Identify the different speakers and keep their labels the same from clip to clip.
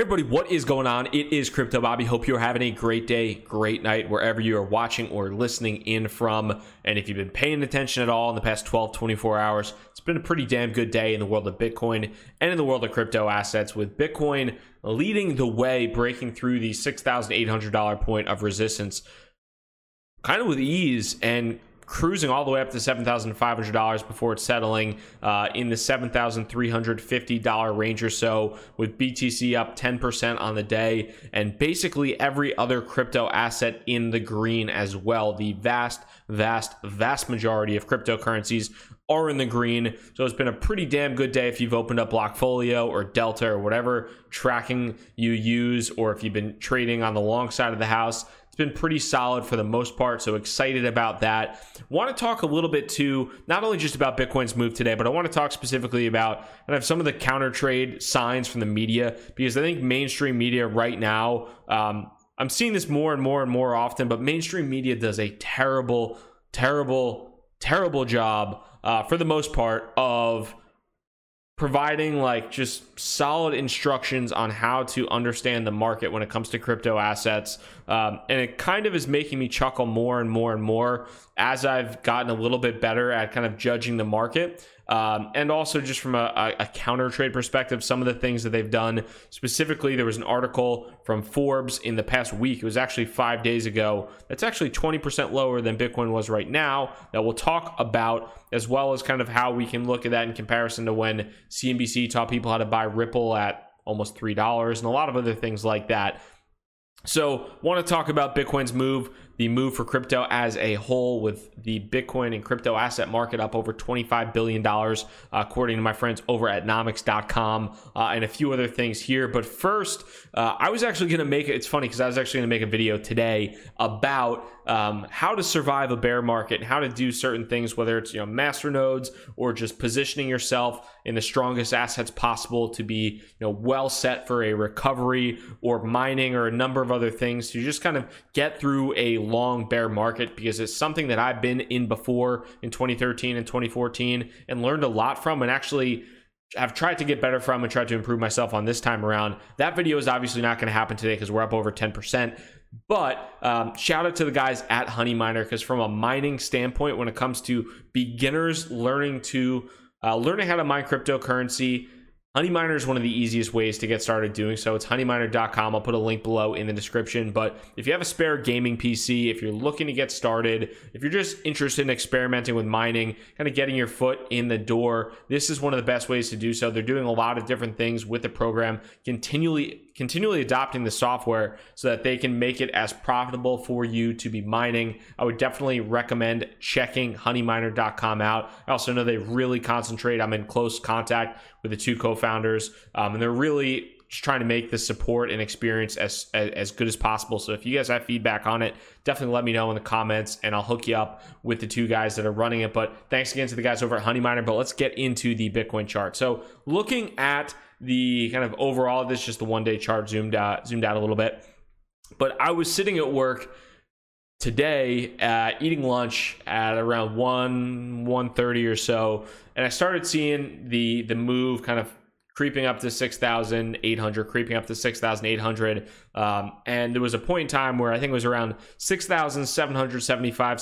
Speaker 1: Hey everybody, what is going on? It is Crypto Bobby. Hope you're having a great day, great night, wherever you are watching or listening in from. And if you've been paying attention at all in the past 12, 24 hours, it's been a pretty damn good day in the world of Bitcoin and in the world of crypto assets, with Bitcoin leading the way, breaking through the $6,800 point of resistance kind of with ease and cruising all the way up to $7,500 before it's settling in the $7,350 range or so, with BTC up 10% on the day and basically every other crypto asset in the green as well. The vast majority of cryptocurrencies are in the green. So it's been a pretty damn good day if you've opened up Blockfolio or Delta or whatever tracking you use, or if you've been trading on the long side of the house. It's been pretty solid for the most part, so excited about that. Want to talk a little bit too, not only just about Bitcoin's move today, but I want to talk specifically about some of the counter trade signs from the media, because I think mainstream media right now, I'm seeing this more and more often, but mainstream media does a terrible job for the most part of providing just solid instructions on how to understand the market when it comes to crypto assets. And it kind of is making me chuckle more and more as I've gotten a little bit better at kind of judging the market. And also just from a counter trade perspective, some of the things that they've done. Specifically, there was an article from Forbes in the past week. It was actually 5 days ago. That's actually 20% lower than Bitcoin was right now, that we'll talk about, as well as kind of how we can look at that in comparison to when CNBC taught people how to buy Ripple at almost $3 and a lot of other things like that. So want to talk about Bitcoin's move, the move for crypto as a whole, with the Bitcoin and crypto asset market up over $25 billion, according to my friends over at nomics.com, and a few other things here. But first, I was actually going to make it, it's funny because I was actually going to make a video today about how to survive a bear market and how to do certain things, whether it's masternodes or just positioning yourself in the strongest assets possible to be well set for a recovery, or mining, or a number of other things to just kind of get through a long bear market, because it's something that I've been in before in 2013 and 2014 and learned a lot from, and actually I've tried to get better from and tried to improve myself on this time around. That video is obviously not going to happen today because we're up over 10%. But shout out to the guys at Honey Miner, because from a mining standpoint, when it comes to beginners learning how to mine cryptocurrency, Honey Miner is one of the easiest ways to get started doing so. It's honeyminer.com. I'll put a link below in the description. But if you have a spare gaming PC, if you're looking to get started, if you're just interested in experimenting with mining, kind of getting your foot in the door, this is one of the best ways to do so. They're doing a lot of different things with the program, continually adopting the software so that they can make it as profitable for you to be mining. I would definitely recommend checking honeyminer.com out. I also know they really concentrate. I'm in close contact with the two co-founders, and they're really just trying to make the support and experience as good as possible. So if you guys have feedback on it, definitely let me know in the comments, and I'll hook you up with the two guys that are running it. But thanks again to the guys over at Honey Miner. But let's get into the Bitcoin chart. So looking at the kind of overall, this is just the one-day chart zoomed out a little bit. But I was sitting at work today, eating lunch at around 1:30 or so, and I started seeing the move kind of creeping up to 6,800, creeping up to 6,800. And there was a point in time where I think it was around 6,775,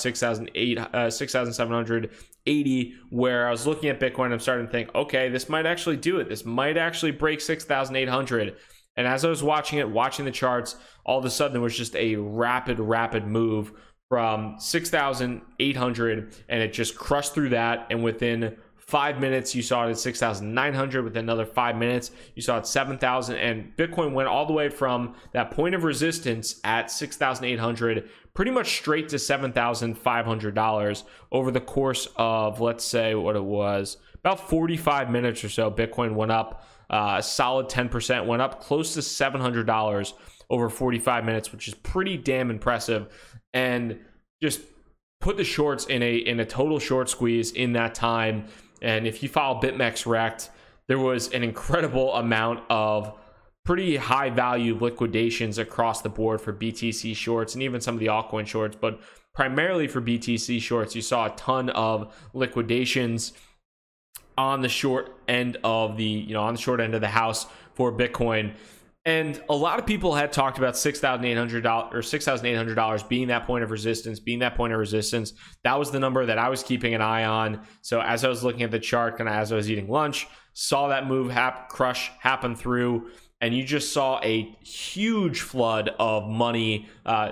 Speaker 1: 6,780, where I was looking at Bitcoin and I'm starting to think, okay, this might actually do it. This might actually break 6,800. And as I was watching the charts, all of a sudden there was just a rapid move from 6,800, and it just crushed through that. And within 5 minutes, you saw it at 6,900. Within another 5 minutes, you saw it 7,000. And Bitcoin went all the way from that point of resistance at 6,800 pretty much straight to $7,500 over the course of, let's say what it was, about 45 minutes or so. Bitcoin went up a solid 10%, went up close to $700 over 45 minutes, which is pretty damn impressive. And just put the shorts in a total short squeeze in that time. And if you follow BitMEX Rect, there was an incredible amount of pretty high value liquidations across the board for BTC shorts and even some of the altcoin shorts, but primarily for BTC shorts, you saw a ton of liquidations on the short end of the, on the short end of the house for Bitcoin. And a lot of people had talked about $6,800 or $6,800 being that point of resistance, That was the number that I was keeping an eye on. So as I was looking at the chart, kind of as I was eating lunch, saw that move crush happen through, and you just saw a huge flood of money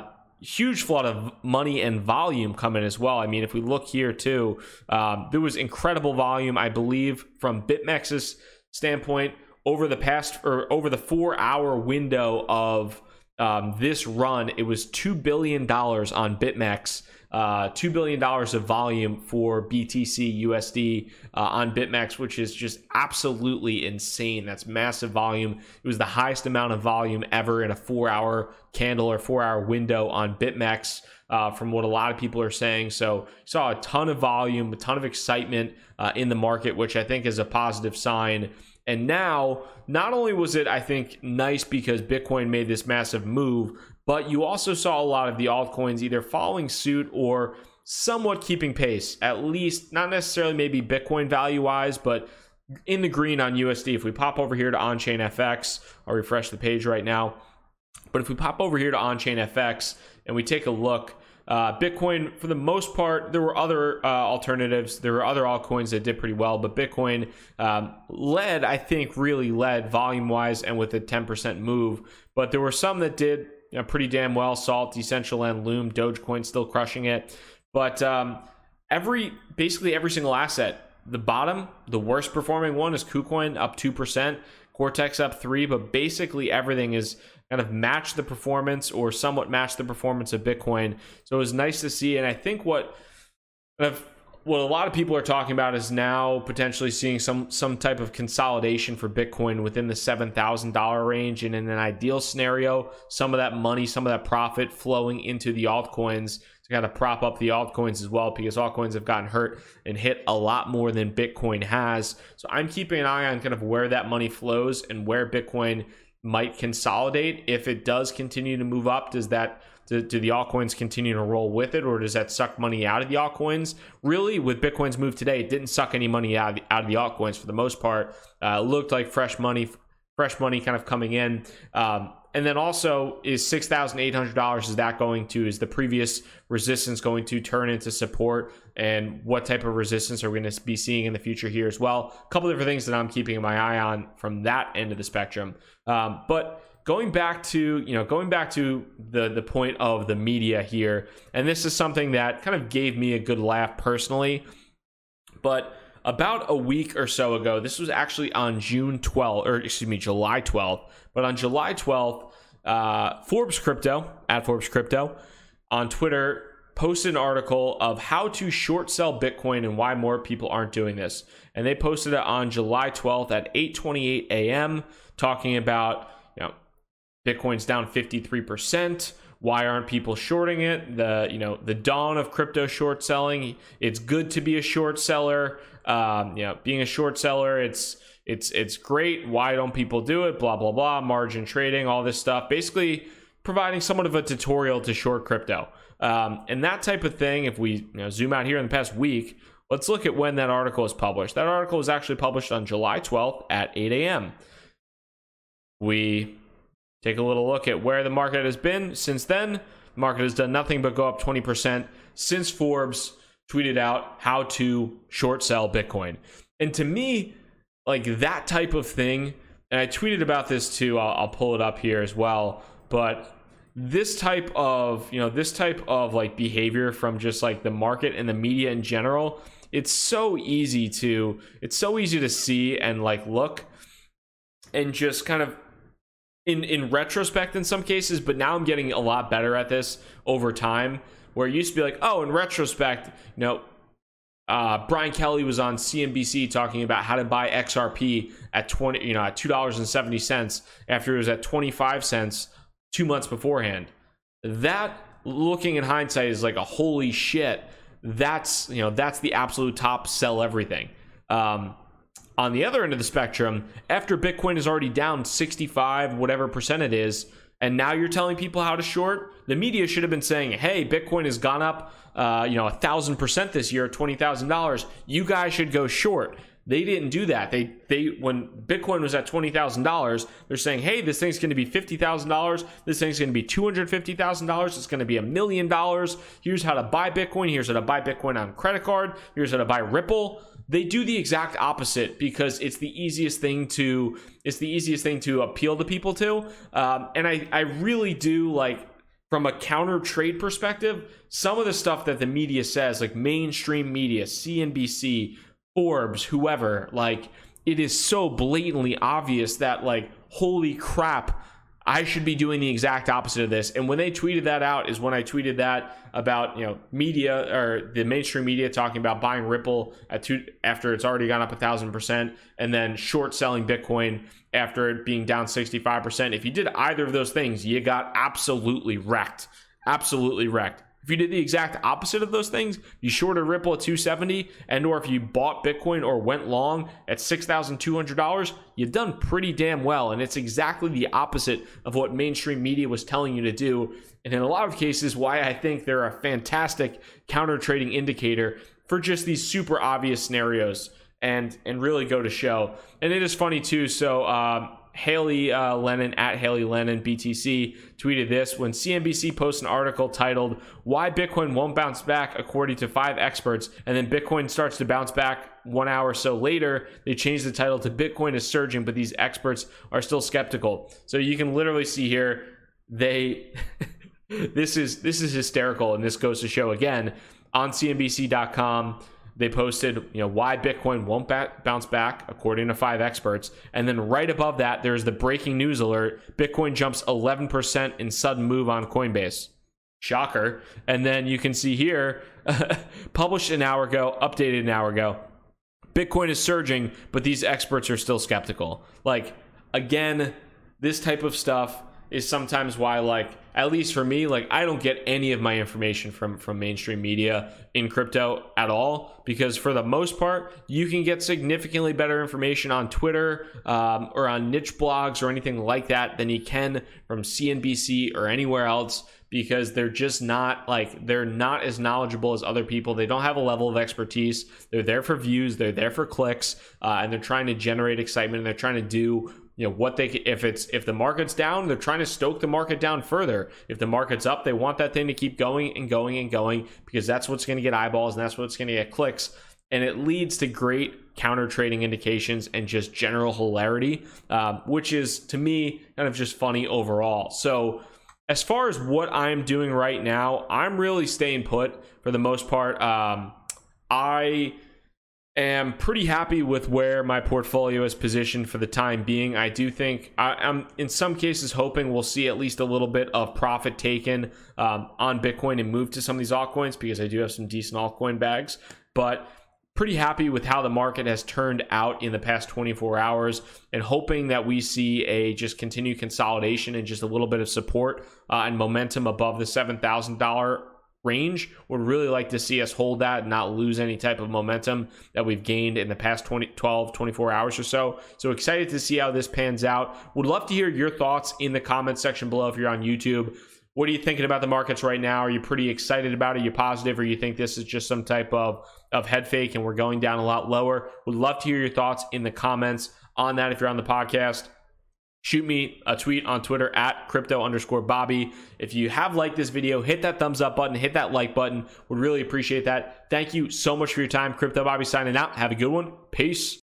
Speaker 1: and volume come in as well. I mean, if we look here too, there was incredible volume, I believe, from BitMEX's standpoint over the 4-hour window of this run. It was $2 billion on BitMEX, $2 billion of volume for BTC USD on BitMEX, which is just absolutely insane. That's massive volume. It was the highest amount of volume ever in a 4-hour candle or 4-hour window on BitMEX, from what a lot of people are saying. So saw a ton of volume, a ton of excitement in the market, which I think is a positive sign. And now, not only was it, I think, nice because Bitcoin made this massive move, but you also saw a lot of the altcoins either following suit or somewhat keeping pace, at least not necessarily maybe Bitcoin value-wise, but in the green on USD. If we pop over here to Onchain FX, I'll refresh the page right now. But if we pop over here to Onchain FX and we take a look, Bitcoin, for the most part, there were other alternatives. There were other altcoins that did pretty well, but Bitcoin really led volume-wise and with a 10% move. But there were some that did pretty damn well. Salt, Decentraland, Loom, Dogecoin still crushing it. But basically every single asset, the bottom, the worst performing one is KuCoin, up 2%, Cortex up 3%, but basically everything is kind of match the performance or somewhat match the performance of Bitcoin. So it was nice to see. And I think what a lot of people are talking about is now potentially seeing some type of consolidation for Bitcoin within the $7,000 range. And in an ideal scenario, some of that money, some of that profit flowing into the altcoins to kind of prop up the altcoins as well, because altcoins have gotten hurt and hit a lot more than Bitcoin has. So I'm keeping an eye on kind of where that money flows and where Bitcoin might consolidate. If it does continue to move up, do the altcoins continue to roll with it, or does that suck money out of the altcoins? Really, with Bitcoin's move today, it didn't suck any money out of the altcoins for the most part. It looked like fresh money kind of coming in. And then also, is $6,800, is the previous resistance going to turn into support? And what type of resistance are we going to be seeing in the future here as well? A couple different things that I'm keeping my eye on from that end of the spectrum. But going back to the point of the media here, and this is something that kind of gave me a good laugh personally, but about a week or so ago, this was actually on July 12th, but on July 12th, Forbes Crypto on Twitter posted an article of how to short sell Bitcoin and why more people aren't doing this. And they posted it on July 12th at 8:28 a.m. talking about, Bitcoin's down 53%. Why aren't people shorting it? The dawn of crypto short selling. It's good to be a short seller. Being a short seller, it's great. Why don't people do it? Blah, blah, blah. Margin trading, all this stuff. Basically providing somewhat of a tutorial to short crypto. And that type of thing, if we zoom out here in the past week, let's look at when that article was published. That article was actually published on July 12th at 8 a.m. We take a little look at where the market has been since then. The market has done nothing but go up 20% since Forbes tweeted out how to short sell Bitcoin. And to me, like that type of thing, and I tweeted about this too, I'll pull it up here as well, but this type of like behavior from just like the market and the media in general, it's so easy to see and like look and just kind of in retrospect in some cases, but now I'm getting a lot better at this over time, where it used to be like, oh, in retrospect, Brian Kelly was on CNBC talking about how to buy XRP at $2.70 after it was at 25 cents 2 months beforehand. That, looking in hindsight, is like a holy shit. That's the absolute top, sell everything. On the other end of the spectrum, after Bitcoin is already down 65 whatever percent it is, and now you're telling people how to short, the media should have been saying, hey, Bitcoin has gone up 1,000% this year, $20,000. You guys should go short. They didn't do that. They when Bitcoin was at $20,000, they're saying, hey, this thing's going to be $50,000. This thing's going to be $250,000. It's going to be $1 million. Here's how to buy Bitcoin. Here's how to buy Bitcoin on credit card. Here's how to buy Ripple. They do the exact opposite because it's the easiest thing to appeal to people to. And I really do like, from a counter trade perspective, some of the stuff that the media says, like mainstream media, CNBC, Forbes, whoever, like it is so blatantly obvious that like, holy crap, I should be doing the exact opposite of this. And when they tweeted that out is when I tweeted that about, media or the mainstream media talking about buying Ripple after it's already gone up 1,000%, and then short selling Bitcoin after it being down 65%. If you did either of those things, you got absolutely wrecked. Absolutely wrecked. If you did the exact opposite of those things, you shorted Ripple at 270, and or if you bought Bitcoin or went long at $6,200, you've done pretty damn well. And it's exactly the opposite of what mainstream media was telling you to do. And in a lot of cases, why I think they're a fantastic counter trading indicator for just these super obvious scenarios and really go to show. And it is funny too. So, Haley Lennon at Haley Lennon BTC tweeted this: when CNBC posts an article titled "Why Bitcoin Won't Bounce Back According to 5 Experts," and then Bitcoin starts to bounce back 1 hour or so later, they change the title to "Bitcoin is surging, but these experts are still skeptical." So you can literally see here this is hysterical, and this goes to show again on CNBC.com. They posted, why Bitcoin won't bounce back according to 5 experts. And then right above that, there's the breaking news alert. Bitcoin jumps 11% in sudden move on Coinbase. Shocker. And then you can see here, published an hour ago, updated an hour ago. Bitcoin is surging, but these experts are still skeptical. Like, again, this type of stuff is sometimes why, like, at least for me, like, I don't get any of my information from mainstream media in crypto at all, because for the most part, you can get significantly better information on Twitter or on niche blogs or anything like that than you can from CNBC or anywhere else, because they're just not they're not as knowledgeable as other people. They don't have a level of expertise. They're there for views, they're there for clicks, and they're trying to generate excitement, and they're trying to do what they, if the market's down, they're trying to stoke the market down further. If the market's up, they want that thing to keep going and going and going, because that's what's going to get eyeballs and that's what's going to get clicks. And it leads to great counter trading indications and just general hilarity, which is, to me, kind of just funny overall. So as far as what I'm doing right now, I'm really staying put for the most part. I am pretty happy with where my portfolio is positioned for the time being. I do think I'm in some cases hoping we'll see at least a little bit of profit taken on Bitcoin and move to some of these altcoins, because I do have some decent altcoin bags, but pretty happy with how the market has turned out in the past 24 hours, and hoping that we see a just continued consolidation and just a little bit of support and momentum above the $7,000 range. Would really like to see us hold that and not lose any type of momentum that we've gained in the past 24 hours or so. So excited to see how this pans out. Would love to hear your thoughts in the comments section below if you're on YouTube. What are you thinking about the markets right now? Are you pretty excited about it? Are you positive, or you think this is just some type of head fake and we're going down a lot lower? Would love to hear your thoughts in the comments on that. If you're on the podcast, shoot me a tweet on Twitter at crypto_Bobby. If you have liked this video, hit that thumbs up button, hit that like button. Would really appreciate that. Thank you so much for your time. Crypto Bobby signing out. Have a good one. Peace.